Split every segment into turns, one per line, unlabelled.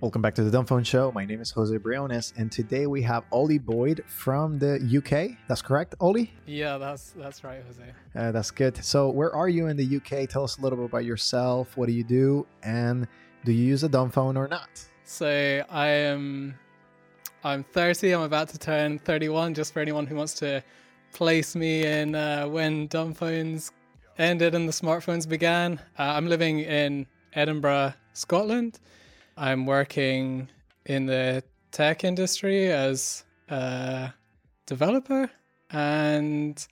Welcome back to the Dumb Phone Show. My name is Jose Briones, and today we have Ollie Boyd from the UK. That's correct, Ollie?
Yeah, that's right, Jose.
That's good. So where are you in the UK? Tell us a little bit about yourself. What do you do? And do you use a dumb phone or not?
So I'm 30. I'm about to turn 31, just for anyone who wants to place me in when dumb phones ended and the smartphones began. I'm living in Edinburgh, Scotland. I'm working in the tech industry as a developer. And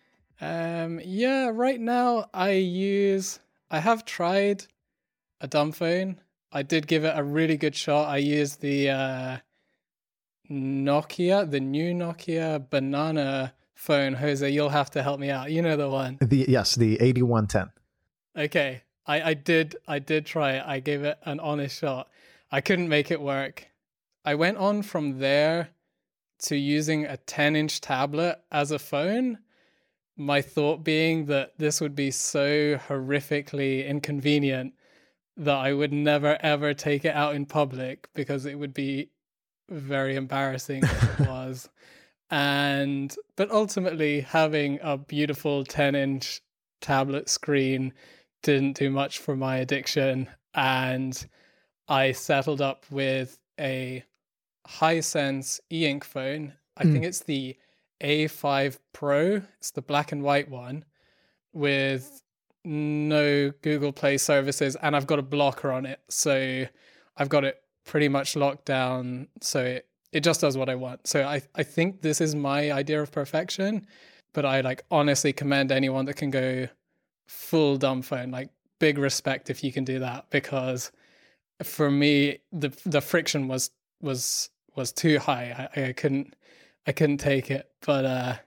right now I have tried a dumb phone. I did give it a really good shot. I used the new Nokia banana phone. Jose, you'll have to help me out. You know the one.
Yes, the 8110.
Okay. I did try it. I gave it an honest shot. I couldn't make it work. I went on from there to using a 10-inch tablet as a phone. My thought being that this would be so horrifically inconvenient that I would never ever take it out in public because it would be very embarrassing as it was. But ultimately having a beautiful 10-inch tablet screen didn't do much for my addiction, and I settled up with a Hisense e-ink phone. I think it's the A5 Pro. It's the black and white one with no Google Play services, and I've got a blocker on it. So I've got it pretty much locked down. So it just does what I want. So I think this is my idea of perfection, but I honestly commend anyone that can go full dumb phone. Big respect if you can do that, because for me the friction was too high. I couldn't take it. But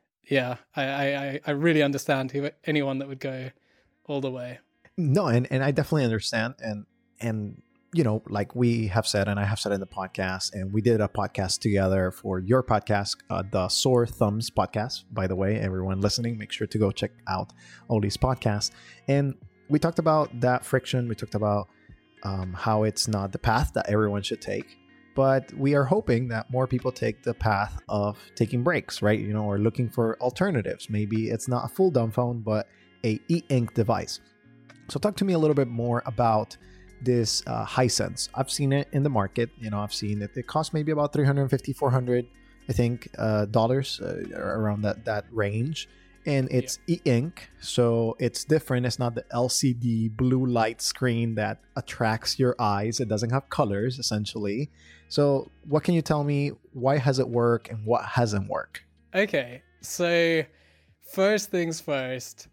I really understand anyone that would go all the way.
No, and I definitely understand, and you know, like we have said, and I have said in the podcast, and we did a podcast together for your podcast, the Sore Thumbs podcast. By the way, everyone listening, make sure to go check out Ollie's podcast. And we talked about that friction. We talked about how it's not the path that everyone should take, but we are hoping that more people take the path of taking breaks, right? You know, or looking for alternatives. Maybe it's not a full dumb phone, but a e-ink device. So talk to me a little bit more about this Hisense. I've seen it in the market. You know, I've seen it costs maybe about $350, $400, I think, dollars, around that range. And it's e-ink, so it's different. It's not the LCD blue light screen that attracts your eyes. It doesn't have colors, essentially. So what can you tell me? Why has it worked and what hasn't worked?
Okay, so first things first,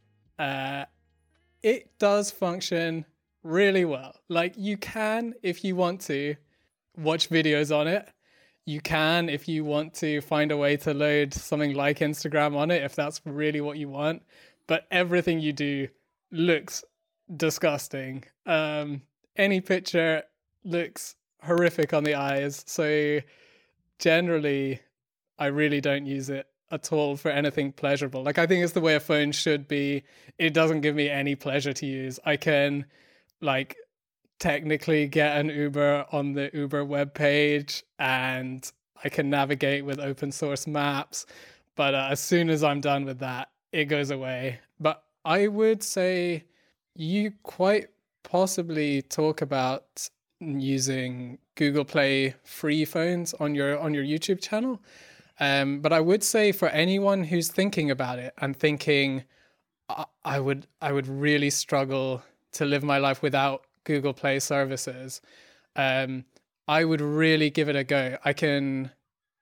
it does function really well. You can, if you want to, watch videos on it. You can, if you want to, find a way to load something like Instagram on it, if that's really what you want. But everything you do looks disgusting. Any picture looks horrific on the eyes. So generally, I really don't use it at all for anything pleasurable. I think it's the way a phone should be. It doesn't give me any pleasure to use. I can technically get an Uber on the Uber webpage, and I can navigate with open source maps. But as soon as I'm done with that, it goes away. But I would say you quite possibly talk about using Google Play free phones on your YouTube channel. But I would say for anyone who's thinking about it and thinking, I would really struggle to live my life without Google Play services, I would really give it a go. I can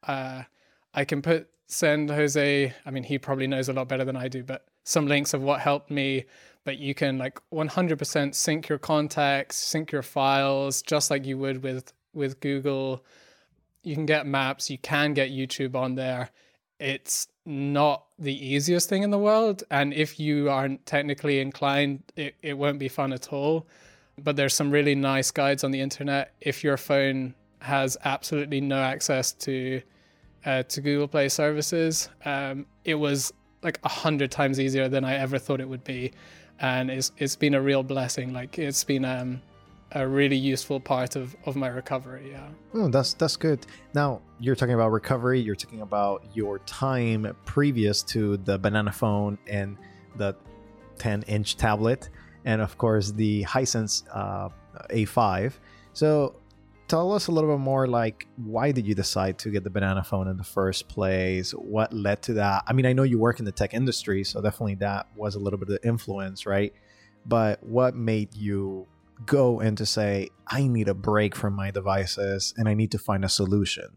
send Jose, I mean, he probably knows a lot better than I do, but some links of what helped me. But you can 100% sync your contacts, sync your files, just like you would with Google. You can get maps, you can get YouTube on there. It's not the easiest thing in the world, and if you aren't technically inclined, it won't be fun at all. But there's some really nice guides on the internet. If your phone has absolutely no access to Google Play services, it was 100 times easier than I ever thought it would be, and it's been a real blessing. It's been a really useful part of my recovery. Yeah.
Oh, that's good. Now you're talking about recovery. You're talking about your time previous to the banana phone and the 10-inch tablet, and of course the Hisense A5. So tell us a little bit more, like, why did you decide to get the banana phone in the first place? What led to that? I mean, I know you work in the tech industry, so definitely that was a little bit of influence, right? But what made you go and to say, I need a break from my devices and I need to find a solution?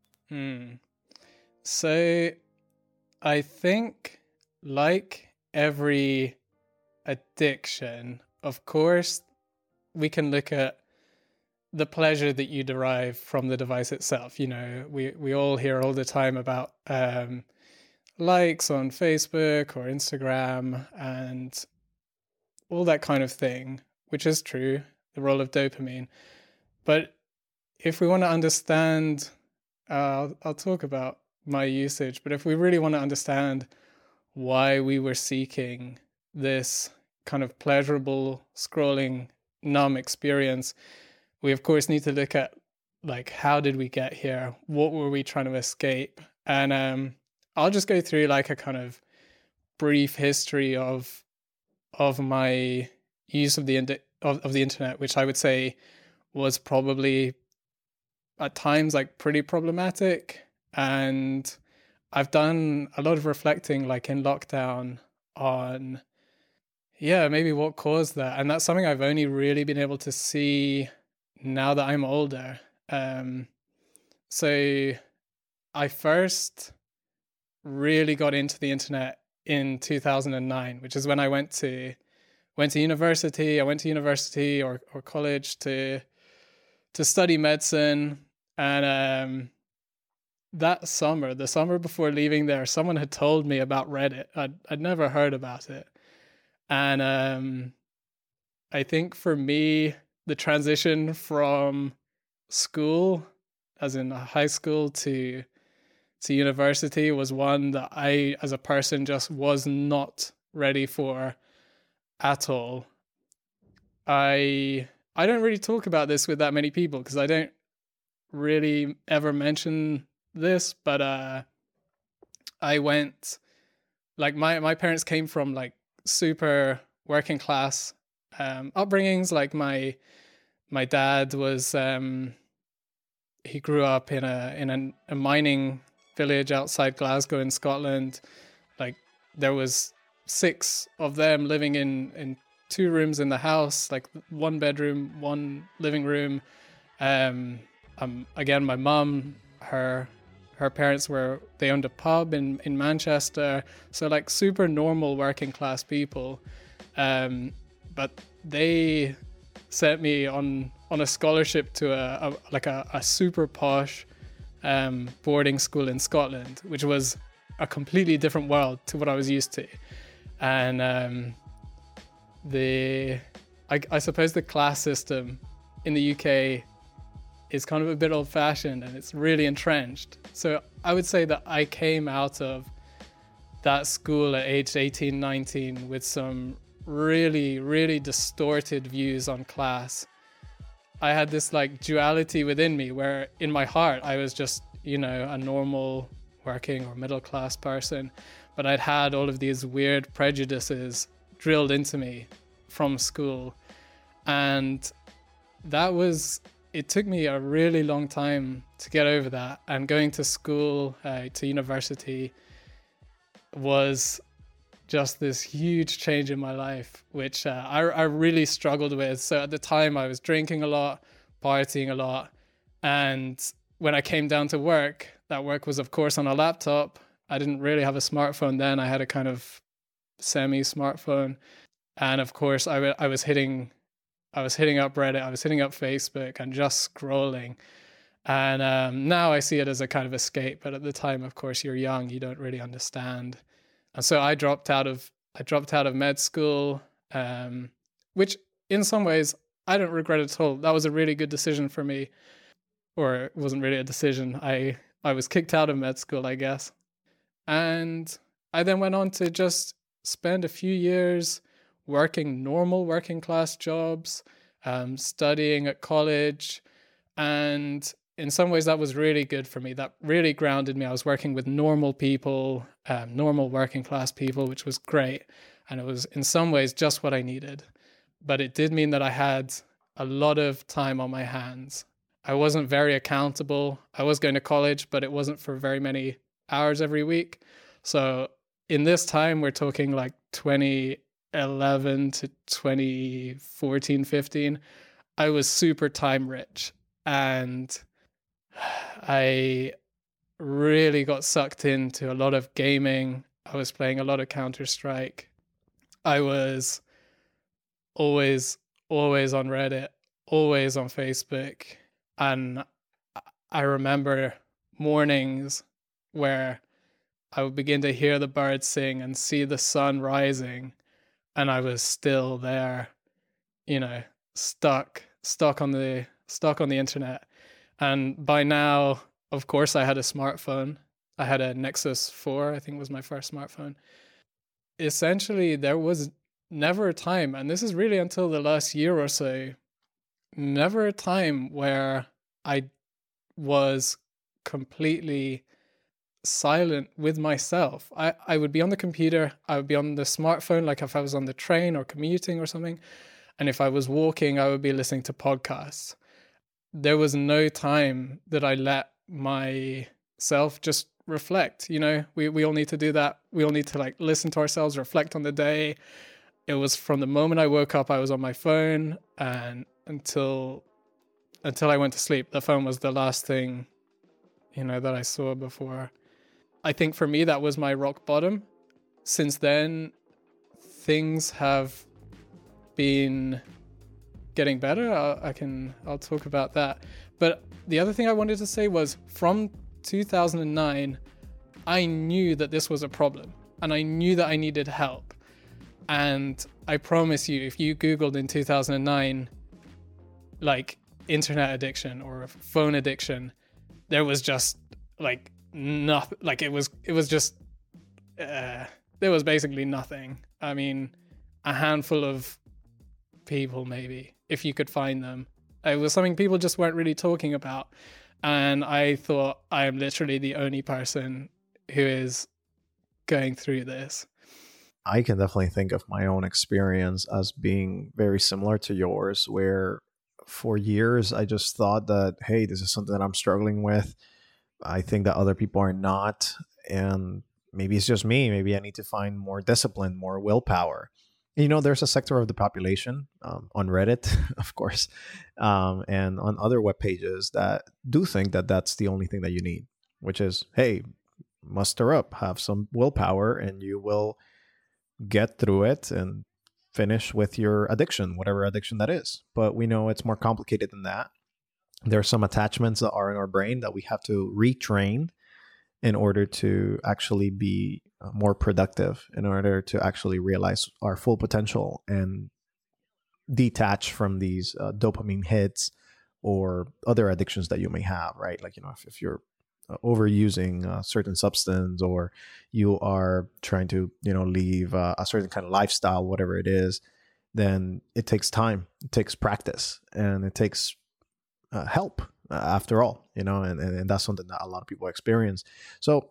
So I think, like every addiction, of course, we can look at the pleasure that you derive from the device itself. You know, we all hear all the time about likes on Facebook or Instagram and all that kind of thing, which is true, the role of dopamine. But if we want to understand, I'll talk about my usage, but if we really want to understand why we were seeking this kind of pleasurable scrolling numb experience, we of course need to look at, like, how did we get here? What were we trying to escape? And I'll just go through like a kind of brief history of my use of the internet, which I would say was probably at times like pretty problematic. And I've done a lot of reflecting, like in lockdown, on maybe what caused that. And that's something I've only really been able to see now that I'm older. So I first really got into the internet in 2009, which is when I went to university. I went to university or college to study medicine. And that summer, the summer before leaving there, someone had told me about Reddit. I'd never heard about it. And I think for me, the transition from school, as in high school, to university was one that I, as a person, just was not ready for at all. I don't really talk about this with that many people because I don't really ever mention this, but I went, like, my parents came from like super working class upbringings. Like my dad was he grew up in a mining village outside Glasgow in Scotland. Like, there was 6 of them living in 2 rooms in the house, like 1 bedroom, 1 living room. Again, my mum, her parents they owned a pub in Manchester, so like super normal working class people. But they sent me on a scholarship to a super posh boarding school in Scotland, which was a completely different world to what I was used to. And I suppose the class system in the UK is kind of a bit old-fashioned and it's really entrenched. So I would say that I came out of that school at age 18, 19 with some really, really distorted views on class. I had this like duality within me where in my heart I was just, you know, a normal working or middle class person, but I'd had all of these weird prejudices drilled into me from school. And it took me a really long time to get over that. And going to school, to university, was just this huge change in my life, which I really struggled with. So at the time I was drinking a lot, partying a lot. And when I came down to work, that work was of course on a laptop. I didn't really have a smartphone then. I had a kind of semi-smartphone. And of course I was hitting up Reddit, I was hitting up Facebook and just scrolling. And now I see it as a kind of escape. But at the time, of course, you're young, you don't really understand. And so I dropped out of med school, which in some ways I don't regret at all. That was a really good decision for me. Or it wasn't really a decision. I was kicked out of med school, I guess. And I then went on to just spend a few years working normal working class jobs, studying at college. And in some ways that was really good for me. That really grounded me. I was working with normal people, normal working class people, which was great. And it was in some ways just what I needed. But it did mean that I had a lot of time on my hands. I wasn't very accountable. I was going to college, but it wasn't for very many hours every week. So in this time, we're talking like 2011 to 2014, 15, I was super time rich. And I really got sucked into a lot of gaming. I was playing a lot of Counter-Strike. I was always on Reddit, always on Facebook. And I remember mornings where I would begin to hear the birds sing and see the sun rising, and I was still there, stuck on the internet. And by now, of course, I had a smartphone. I had a Nexus 4, I think was my first smartphone. Essentially, there was never a time, and this is really until the last year or so, never a time where I was completely silent with myself. I would be on the computer, I would be on the smartphone, like if I was on the train or commuting or something. And if I was walking, I would be listening to podcasts. There was no time that I let myself just reflect. We all need to do that. We all need to listen to ourselves, reflect on the day. It was from the moment I woke up, I was on my phone, and until I went to sleep, the phone was the last thing, that I saw before. I think for me, that was my rock bottom. Since then, things have been getting better. I'll talk about that. But the other thing I wanted to say was from 2009, I knew that this was a problem and I knew that I needed help. And I promise you, if you Googled in 2009, internet addiction or phone addiction, there was just nothing. It was just, there was basically nothing. I mean, a handful of people, maybe, if you could find them. It was something people just weren't really talking about. And I thought, I am literally the only person who is going through this.
I can definitely think of my own experience as being very similar to yours, where for years I just thought that, hey, this is something that I'm struggling with. I think that other people are not. And maybe it's just me. Maybe I need to find more discipline, more willpower. There's a sector of the population on Reddit, of course, and on other web pages that do think that that's the only thing that you need, which is, hey, muster up, have some willpower, and you will get through it and finish with your addiction, whatever addiction that is. But we know it's more complicated than that. There are some attachments that are in our brain that we have to retrain in order to actually be more productive, in order to actually realize our full potential and detach from these dopamine hits or other addictions that you may have, right? If you're overusing a certain substance, or you are trying to, leave a certain kind of lifestyle, whatever it is, then it takes time, it takes practice, and it takes help after all, and that's something that a lot of people experience. So,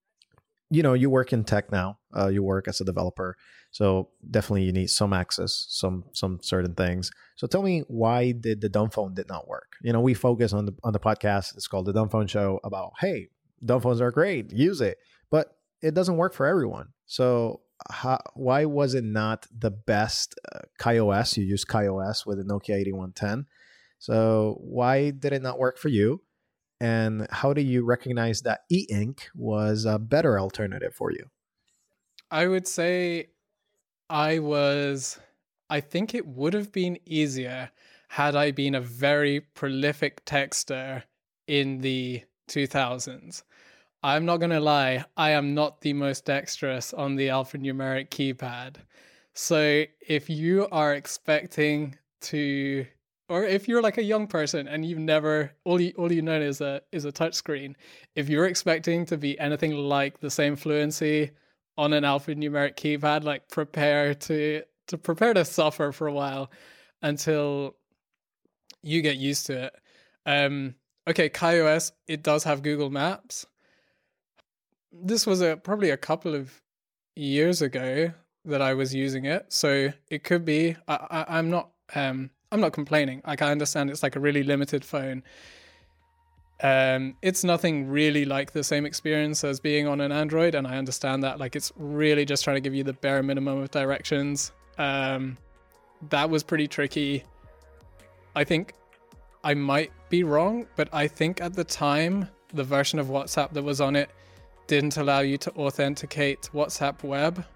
you work in tech now, you work as a developer, so definitely you need some access, some certain things. So tell me, why did the dumb phone did not work? We focus on the podcast, it's called The Dumb Phone Show, about, hey, dumb phones are great, use it, but it doesn't work for everyone. So why was it not the best KaiOS? You use KaiOS with a Nokia 8110. So why did it not work for you? And how do you recognize that e-ink was a better alternative for you?
I would say I think it would have been easier had I been a very prolific texter in the 2000s. I'm not going to lie, I am not the most dexterous on the alphanumeric keypad. So if you are expecting to, or if you're like a young person and you've never, all you know is a touchscreen, if you're expecting to be anything like the same fluency on an alphanumeric keypad, prepare to suffer for a while until you get used to it. Okay, KaiOS, it does have Google Maps. This was probably a couple of years ago that I was using it, so it could be. I'm not complaining. Like, I understand it's like a really limited phone. It's nothing really like the same experience as being on an Android, and I understand that. Like, it's really just trying to give you the bare minimum of directions. That was pretty tricky. I think I might be wrong, but I think at the time, the version of WhatsApp that was on it didn't allow you to authenticate WhatsApp web.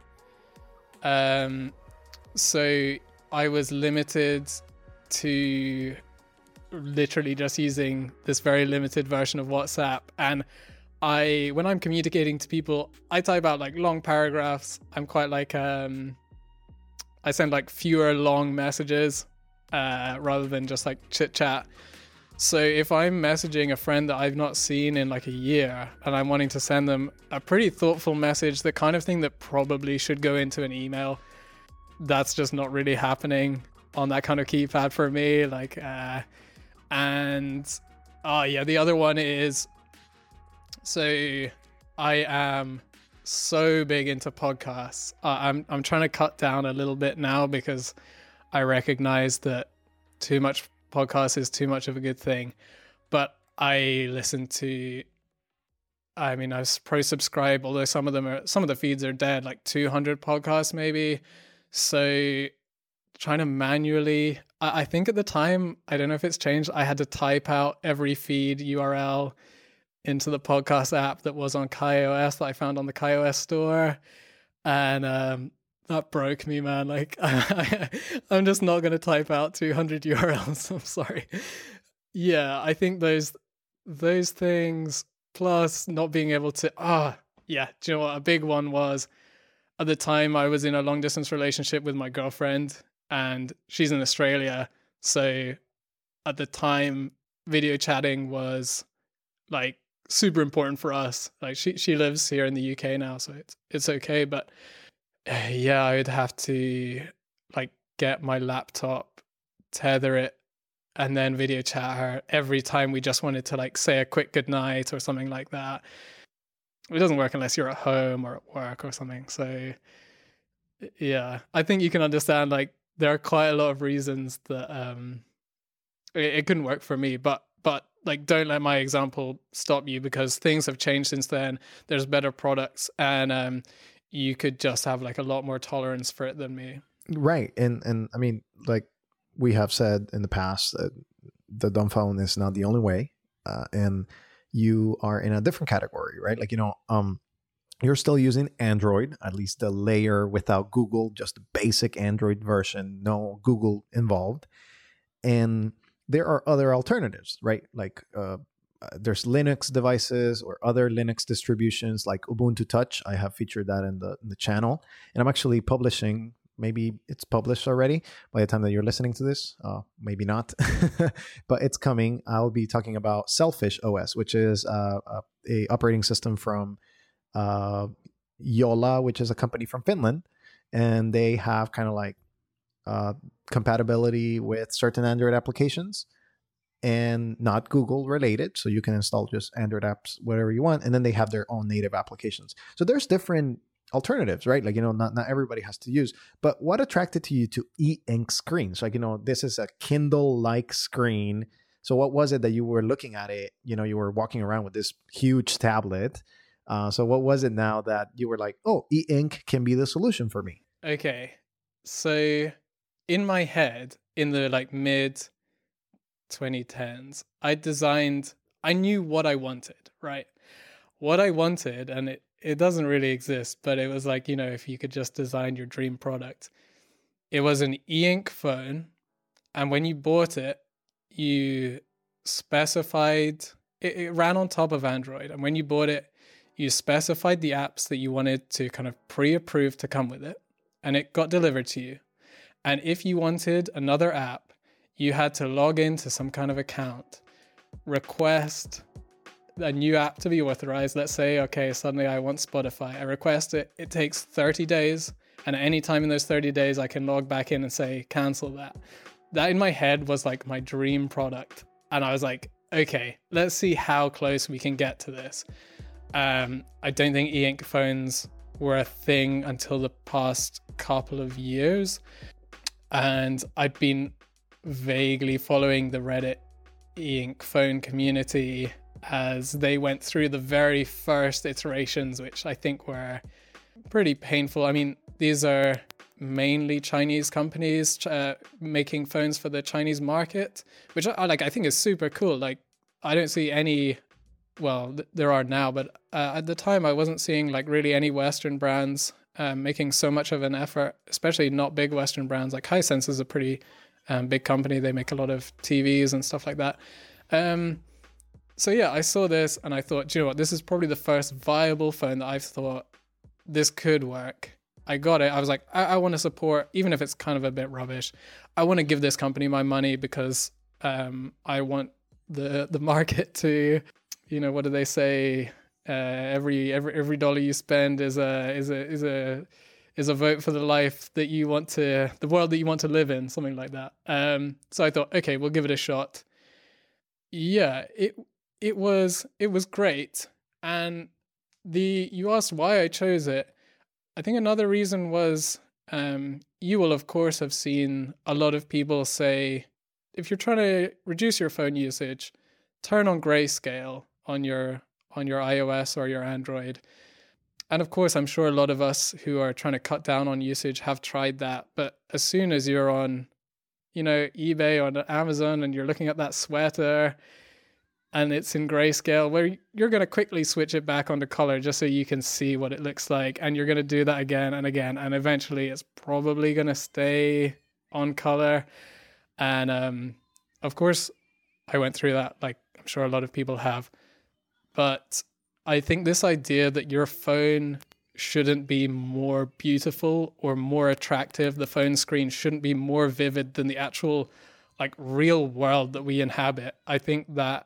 So I was limited to literally just using this very limited version of WhatsApp. And when I'm communicating to people, I type out like long paragraphs. I'm quite like, I send like fewer long messages, rather than just like chit chat. So if I'm messaging a friend that I've not seen in like a year and I'm wanting to send them a pretty thoughtful message, the kind of thing that probably should go into an email, that's just not really happening on that kind of keypad for me. Like, the other one is, so I am so big into podcasts. I'm trying to cut down a little bit now because I recognize that too much podcast is too much of a good thing. But I listen to, I pro subscribe, although some of the feeds are dead, like 200 podcasts maybe. So trying to manually, I think at the time, I don't know if it's changed, I had to type out every feed URL into the podcast app that was on KaiOS that I found on the KaiOS store. And that broke me, man. Like, I'm just not going to type out 200 URLs. I'm sorry. Yeah, I think those things, plus not being able to, do you know what? A big one was, at the time I was in a long distance relationship with my girlfriend, and she's in Australia. So at the time, video chatting was like super important for us. Like, she lives here in the UK now, so it's okay. But yeah, I would have to like get my laptop, tether it, and then video chat her every time we just wanted to like say a quick goodnight or something like that. It doesn't work unless you're at home or at work or something. So yeah, I think you can understand, like, there are quite a lot of reasons that it couldn't work for me, but like, don't let my example stop you, because things have changed since then. There's better products, and you could just have like a lot more tolerance for it than me.
Right. And I mean, like we have said in the past, the dumb phone is not the only way. And you are in a different category, right? Like, you're still using Android, at least the layer without Google, just the basic Android version, no Google involved. And there are other alternatives, right? Like, there's Linux devices or other Linux distributions like Ubuntu Touch. I have featured that in the channel, and I'm actually publishing. Maybe it's published already by the time that you're listening to this. Maybe not, but it's coming. I'll be talking about Selfish OS, which is a operating system from Yola, which is a company from Finland, and they have kind of like compatibility with certain Android applications, and not Google related. So you can install just Android apps, whatever you want. And then they have their own native applications. So there's different alternatives, right? Like, not everybody has to use. But what attracted you to e-ink screens? Like, this is a Kindle-like screen. So what was it that you were looking at it? You were walking around with this huge tablet. So what was it now that you were like, oh, e-ink can be the solution for me?
Okay. So in my head, in the like mid 2010s, I knew what I wanted, right? What I wanted, and it doesn't really exist, but it was like, if you could just design your dream product. It was an e-ink phone, and when you bought it, you specified, it ran on top of Android, and when you bought it, you specified the apps that you wanted to kind of pre-approve to come with it, and it got delivered to you. And if you wanted another app, you had to log into some kind of account, request a new app to be authorized. Let's say, okay, suddenly I want Spotify. I request it. It takes 30 days. And at any time in those 30 days, I can log back in and say, cancel that. that in my head was like my dream product. And I was like, okay, let's see how close we can get to this. I don't think e-ink phones were a thing until the past couple of years. And I'd been vaguely following the Reddit e-ink phone community as they went through the very first iterations, which I think were pretty painful. I mean, these are mainly Chinese companies making phones for the Chinese market, which I think is super cool. Like, I don't see any, well, there are now, but at the time I wasn't seeing like really any Western brands making so much of an effort, especially not big Western brands. Like Hisense is a pretty big company. They make a lot of TVs and stuff like that. So yeah, I saw this and I thought, do you know what? This is probably the first viable phone that I've thought this could work. I got it. I was like, I want to support, even if it's kind of a bit rubbish. I want to give this company my money because I want the market to, you know, what do they say? Every dollar you spend is a vote for the life that you want to, the world that you want to live in, something like that. So I thought, okay, we'll give it a shot. Yeah, it was great. And you asked why I chose it. I think another reason was you will of course have seen a lot of people say, if you're trying to reduce your phone usage, turn on grayscale on your iOS or your Android. And of course, I'm sure a lot of us who are trying to cut down on usage have tried that. But as soon as you're on, you know, eBay or Amazon and you're looking at that sweater and it's in grayscale, where you're going to quickly switch it back onto color just so you can see what it looks like. And you're going to do that again and again. And eventually it's probably going to stay on color. And of course, I went through that, like I'm sure a lot of people have. But I think this idea that your phone shouldn't be more beautiful or more attractive, the phone screen shouldn't be more vivid than the actual like real world that we inhabit. I think that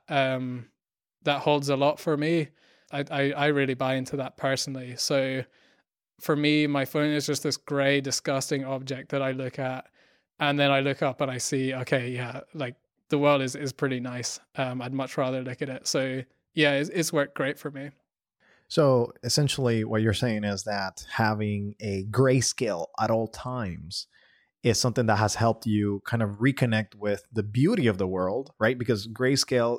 that holds a lot for me. I really buy into that personally. So for me, my phone is just this gray, disgusting object that I look at, and then I look up and I see, okay, yeah, like the world is pretty nice. I'd much rather look at it. So yeah, it's worked great for me.
So essentially what you're saying is that having a grayscale at all times is something that has helped you kind of reconnect with the beauty of the world, right? Because grayscale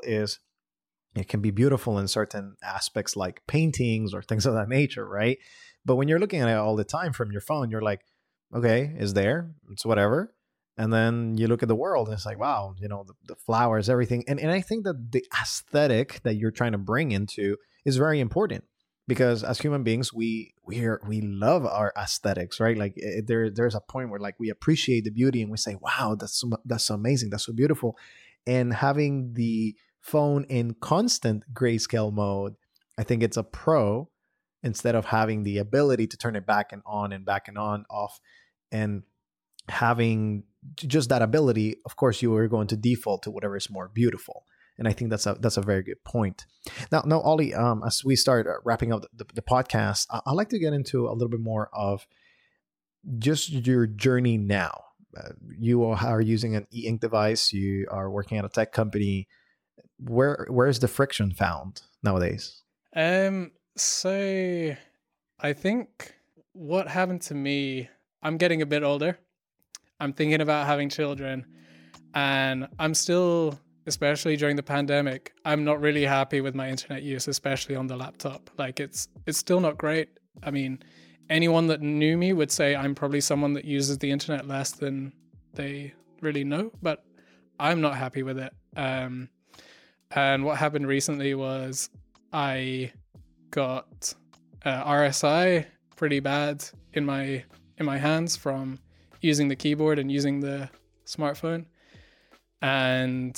it can be beautiful in certain aspects like paintings or things of that nature, right? But when you're looking at it all the time from your phone, you're like, okay, it's there, it's whatever. And then you look at the world and it's like, wow, you know, the flowers, everything. And I think that the aesthetic that you're trying to bring into is very important. Because as human beings, we love our aesthetics, right? Like there's a point where like we appreciate the beauty and we say, "Wow, that's so amazing, that's so beautiful." And having the phone in constant grayscale mode, I think it's a pro instead of having the ability to turn it back and on, off, and having just that ability. Of course, you are going to default to whatever is more beautiful. And I think that's a very good point. Now, Ollie, as we start wrapping up the podcast, I'd like to get into a little bit more of just your journey now. You are using an e-ink device. You are working at a tech company. Where is the friction found nowadays?
So I think what happened to me, I'm getting a bit older. I'm thinking about having children, and I'm still, especially during the pandemic, I'm not really happy with my internet use, especially on the laptop. Like it's still not great. I mean, anyone that knew me would say I'm probably someone that uses the internet less than they really know, but I'm not happy with it. And what happened recently was I got RSI pretty bad in my hands from using the keyboard and using the smartphone. And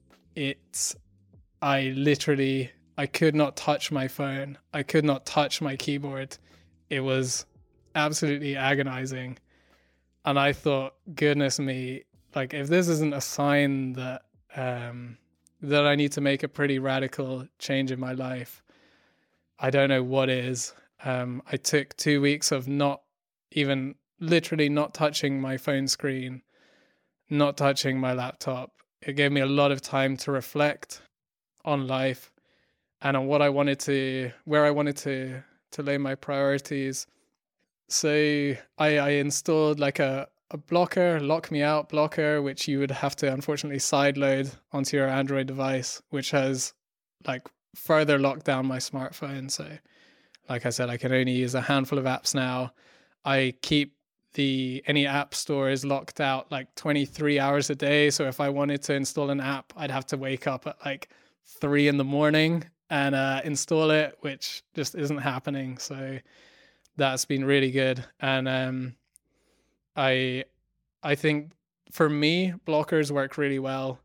I could not touch my phone. I could not touch my keyboard. It was absolutely agonizing. And I thought, goodness me, like if this isn't a sign that that I need to make a pretty radical change in my life, I don't know what is. I took 2 weeks of literally not touching my phone screen. not touching my laptop. It gave me a lot of time to reflect on life and on where I wanted to lay my priorities. So I installed like a blocker, lock me out blocker, which you would have to unfortunately sideload onto your Android device, which has like further locked down my smartphone. So like I said, I can only use a handful of apps now. I keep any app store is locked out like 23 hours a day. So if I wanted to install an app, I'd have to wake up at like 3 a.m. and install it, which just isn't happening. So that's been really good. And I think for me, blockers work really well.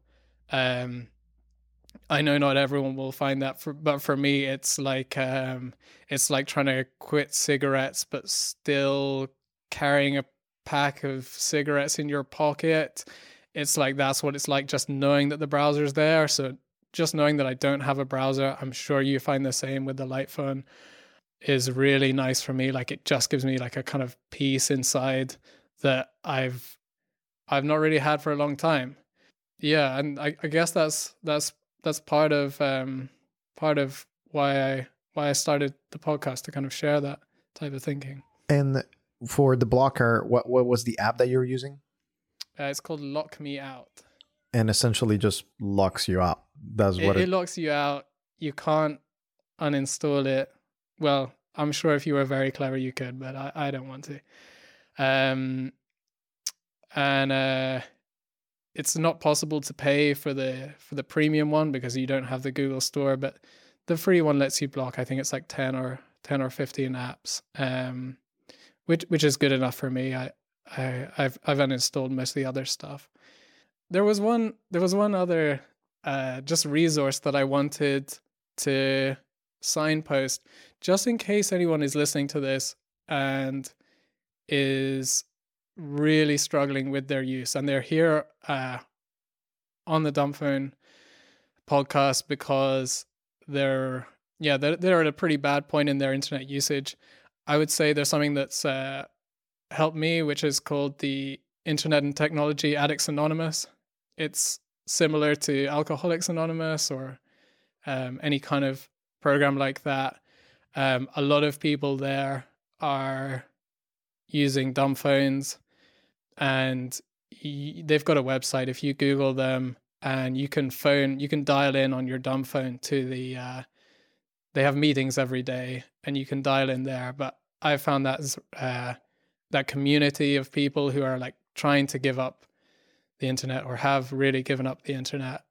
I know not everyone will find that, but for me, it's like trying to quit cigarettes, but still carrying a pack of cigarettes in your pocket. It's like that's what it's like, just knowing that the browser's there. So just knowing that I don't have a browser, I'm sure you find the same with the Light phone, is really nice for me. Like it just gives me like a kind of peace inside that I've not really had for a long time. Yeah, and I guess that's part of why I started the podcast, to kind of share that type of thinking.
And for the blocker, what was the app that you were using?
It's called Lock Me Out.
And essentially just locks you out.
It locks you out. You can't uninstall it. Well, I'm sure if you were very clever you could, but I don't want to. It's not possible to pay for the premium one because you don't have the Google Store, but the free one lets you block, I think it's like 10 or 15 apps, which is good enough for me. I've uninstalled most of the other stuff. There was one other just resource that I wanted to signpost, just in case anyone is listening to this and is really struggling with their use, and they're here on the Dumb Phone podcast because they're at a pretty bad point in their internet usage. I would say there's something that's helped me, which is called the Internet and Technology Addicts Anonymous. It's similar to Alcoholics Anonymous or any kind of program like that. A lot of people there are using dumb phones, and they've got a website. If you Google them, and you can dial in on your dumb phone to they have meetings every day, and you can dial in there. But I found that community of people who are like trying to give up the internet or have really given up the internet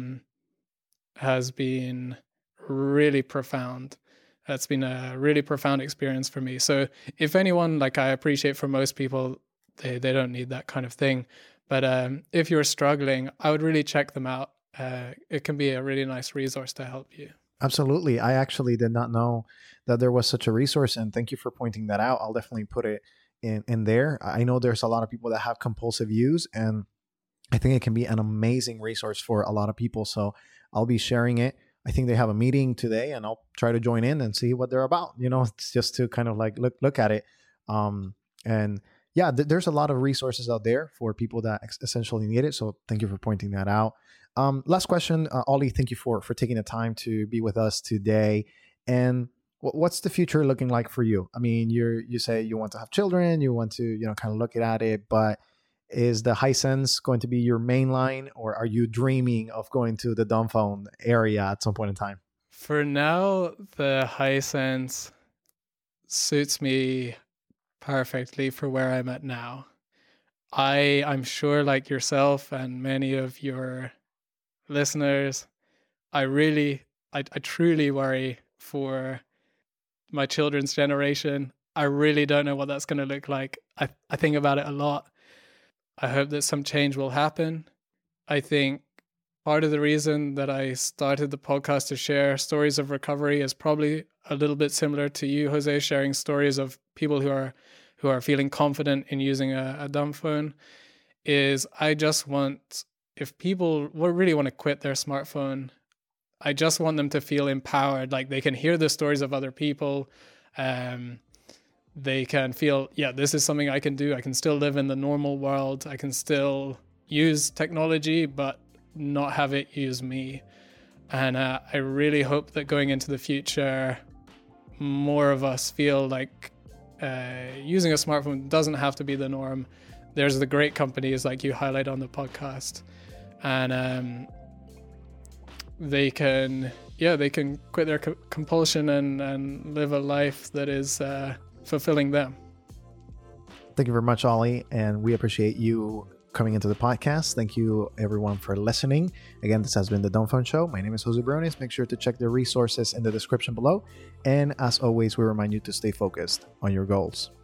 has been really profound. That's been a really profound experience for me. So if anyone, like, I appreciate for most people, they don't need that kind of thing. But if you're struggling, I would really check them out. It can be a really nice resource to help you.
Absolutely. I actually did not know that there was such a resource, and thank you for pointing that out. I'll definitely put it in there. I know there's a lot of people that have compulsive use, and I think it can be an amazing resource for a lot of people. So I'll be sharing it. I think they have a meeting today, and I'll try to join in and see what they're about. It's just to kind of like look at it. And yeah, there's a lot of resources out there for people that essentially need it. So thank you for pointing that out. Last question, Ollie, thank you for taking the time to be with us today. And what's the future looking like for you? I mean, you say you want to have children, you want to, kind of look at it, but is the Hisense going to be your main line, or are you dreaming of going to the dumb phone area at some point in time?
For now, the Hisense suits me perfectly for where I'm at now. I'm sure, like yourself and many of your listeners, I truly worry for my children's generation. I really don't know what that's going to look like. I think about it a lot. I hope that some change will happen. I think part of the reason that I started the podcast to share stories of recovery is probably a little bit similar to you, Jose, sharing stories of people who are feeling confident in using a dumb phone. Is I just want, if people really want to quit their smartphone, I just want them to feel empowered, like they can hear the stories of other people. They can feel, this is something I can do. I can still live in the normal world. I can still, use technology, but not have it use me. And I really hope that going into the future, more of us feel like using a smartphone doesn't have to be the norm. There's the great companies like you highlight on the podcast, and they can quit their compulsion and live a life that is fulfilling them.
Thank you very much, Ollie, and we appreciate you coming into the podcast. Thank you everyone for listening. Again, this has been the Dumb Phone Show. My name is Jose Briones. Make sure to check the resources in the description below. And as always, we remind you to stay focused on your goals.